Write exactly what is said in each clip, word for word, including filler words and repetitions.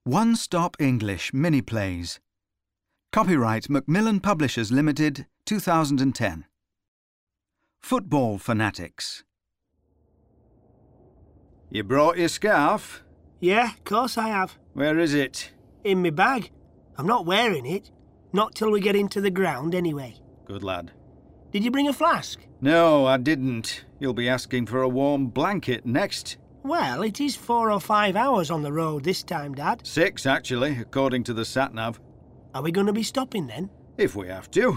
One Stop English Mini Plays. Copyright Macmillan Publishers Limited, two thousand ten. Football Fanatics. You brought your scarf? Yeah, of course I have. Where is it? In my bag. I'm not wearing it. Not till we get into the ground, anyway. Good lad. Did you bring a flask? No, I didn't. You'll be asking for a warm blanket next. Well, it is four or five hours on the road this time, Dad. Six, actually, according to the sat-nav. Are we going to be stopping then? If we have to.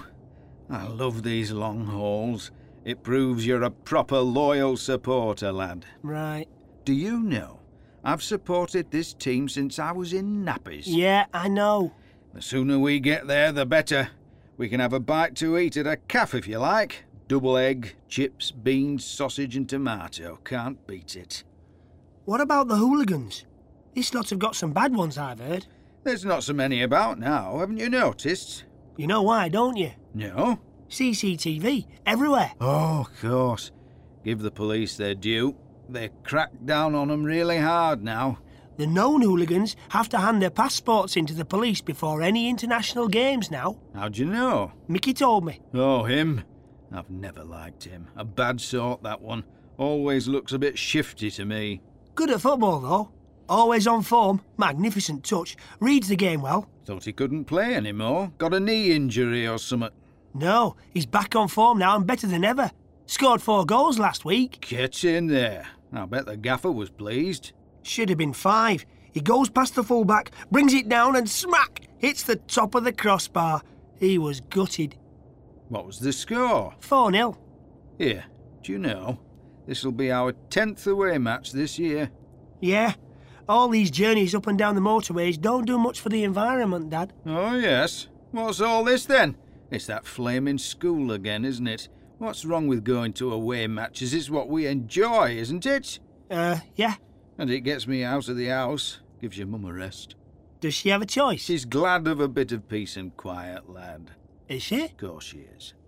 I love these long hauls. It proves you're a proper loyal supporter, lad. Right. Do you know, I've supported this team since I was in nappies. Yeah, I know. The sooner we get there, the better. We can have a bite to eat at a cafe if you like. Double egg, chips, beans, sausage and tomato. Can't beat it. What about the hooligans? This lot have got some bad ones, I've heard. There's not so many about now, haven't you noticed? You know why, don't you? No? C C T V, everywhere. Oh, of course. Give the police their due. They crack down on them really hard now. The known hooligans have to hand their passports in to the police before any international games now. How'd you know? Mickey told me. Oh, him? I've never liked him. A bad sort, that one. Always looks a bit shifty to me. Good at football, though. Always on form. Magnificent touch. Reads the game well. Thought he couldn't play anymore. Got a knee injury or something. No, he's back on form now and better than ever. Scored four goals last week. Get in there. I bet the gaffer was pleased. Should have been five. He goes past the fullback, brings it down and smack! Hits the top of the crossbar. He was gutted. What was the score? four nil. Here, do you know, this'll be our tenth away match this year. Yeah. All these journeys up and down the motorways don't do much for the environment, Dad. Oh, yes. What's all this, then? It's that flaming school again, isn't it? What's wrong with going to away matches? It's what we enjoy, isn't it? Uh, yeah. And it gets me out of the house. Gives your mum a rest. Does she have a choice? She's glad of a bit of peace and quiet, lad. Is she? Of course she is.